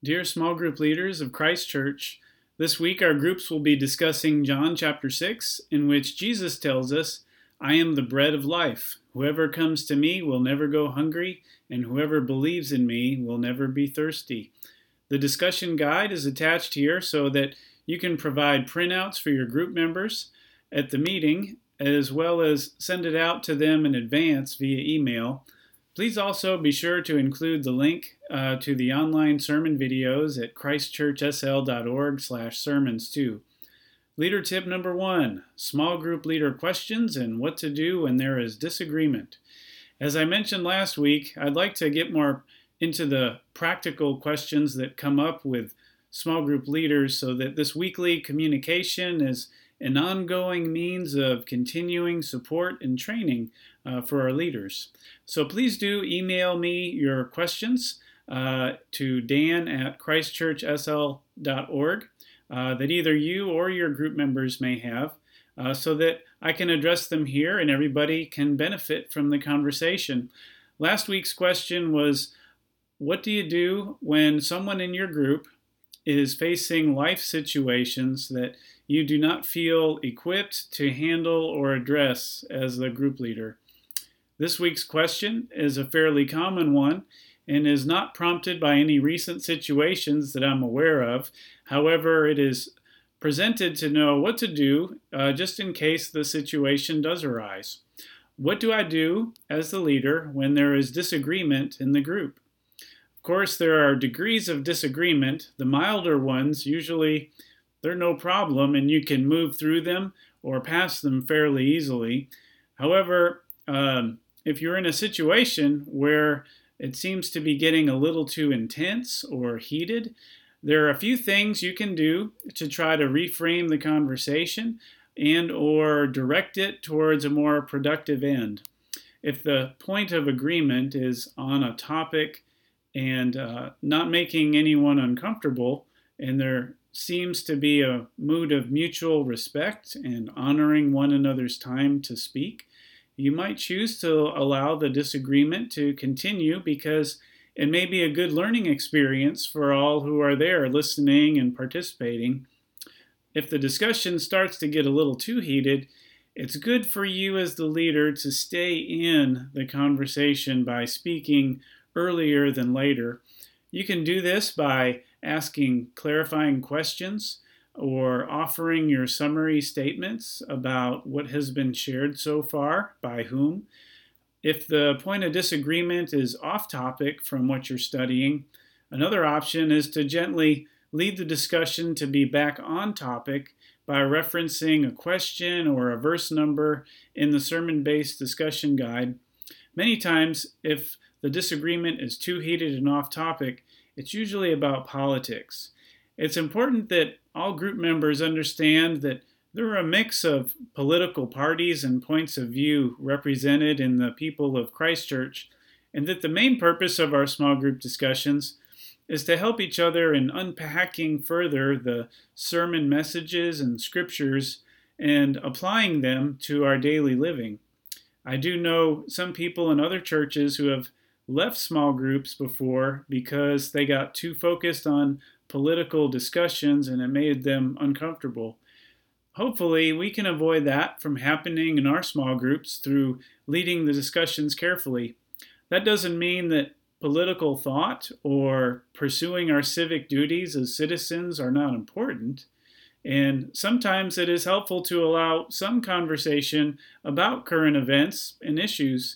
Dear small group leaders of Christ Church, this week our groups will be discussing John chapter 6, in which Jesus tells us, I am the bread of life. Whoever comes to me will never go hungry, and whoever believes in me will never be thirsty. The discussion guide is attached here so that you can provide printouts for your group members at the meeting, as well as send it out to them in advance via email. Please also be sure to include the link to the online sermon videos at christchurchsl.org/sermons too. Leader tip number 1, small group leader questions and what to do when there is disagreement. As I mentioned last week, I'd like to get more into the practical questions that come up with small group leaders so that this weekly communication is an ongoing means of continuing support and training for our leaders. So please do email me your questions to dan@christchurchsl.org that either you or your group members may have so that I can address them here and everybody can benefit from the conversation. Last week's question was, what do you do when someone in your group is facing life situations that you do not feel equipped to handle or address as the group leader? This week's question is a fairly common one and is not prompted by any recent situations that I'm aware of. However, it is presented to know what to do just in case the situation does arise. What do I do as the leader when there is disagreement in the group? Of course, there are degrees of disagreement. The milder ones, usually they're no problem and you can move through them or pass them fairly easily. However, if you're in a situation where it seems to be getting a little too intense or heated, there are a few things you can do to try to reframe the conversation and or direct it towards a more productive end. If the point of agreement is on a topic and not making anyone uncomfortable, and there seems to be a mood of mutual respect and honoring one another's time to speak, you might choose to allow the disagreement to continue because it may be a good learning experience for all who are there listening and participating. If the discussion starts to get a little too heated, it's good for you as the leader to stay in the conversation by speaking earlier than later. You can do this by asking clarifying questions or offering your summary statements about what has been shared so far, by whom. If the point of disagreement is off topic from what you're studying, another option is to gently lead the discussion to be back on topic by referencing a question or a verse number in the sermon-based discussion guide. Many times, if the disagreement is too heated and off topic, it's usually about politics. It's important that all group members understand that there are a mix of political parties and points of view represented in the people of Christ Church, and that the main purpose of our small group discussions is to help each other in unpacking further the sermon messages and scriptures and applying them to our daily living. I do know some people in other churches who have left small groups before because they got too focused on political discussions and it made them uncomfortable. Hopefully, we can avoid that from happening in our small groups through leading the discussions carefully. That doesn't mean that political thought or pursuing our civic duties as citizens are not important. And sometimes it is helpful to allow some conversation about current events and issues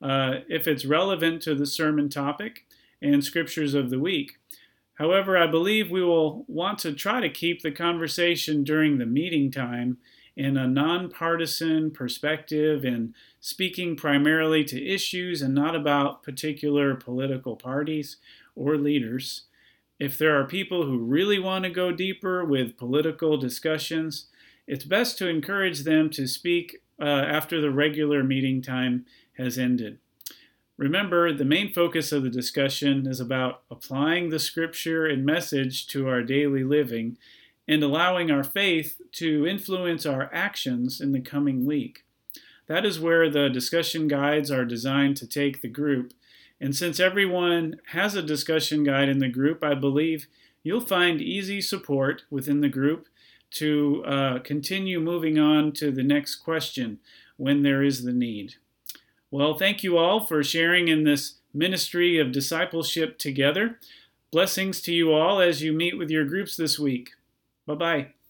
if it's relevant to the sermon topic and scriptures of the week. However, I believe we will want to try to keep the conversation during the meeting time in a nonpartisan perspective and speaking primarily to issues and not about particular political parties or leaders. If there are people who really want to go deeper with political discussions, it's best to encourage them to speak after the regular meeting time has ended. Remember, the main focus of the discussion is about applying the scripture and message to our daily living and allowing our faith to influence our actions in the coming week. That is where the discussion guides are designed to take the group, And since everyone has a discussion guide in the group, I believe you'll find easy support within the group to continue moving on to the next question when there is the need. Well, thank you all for sharing in this ministry of discipleship together. Blessings to you all as you meet with your groups this week. Bye-bye.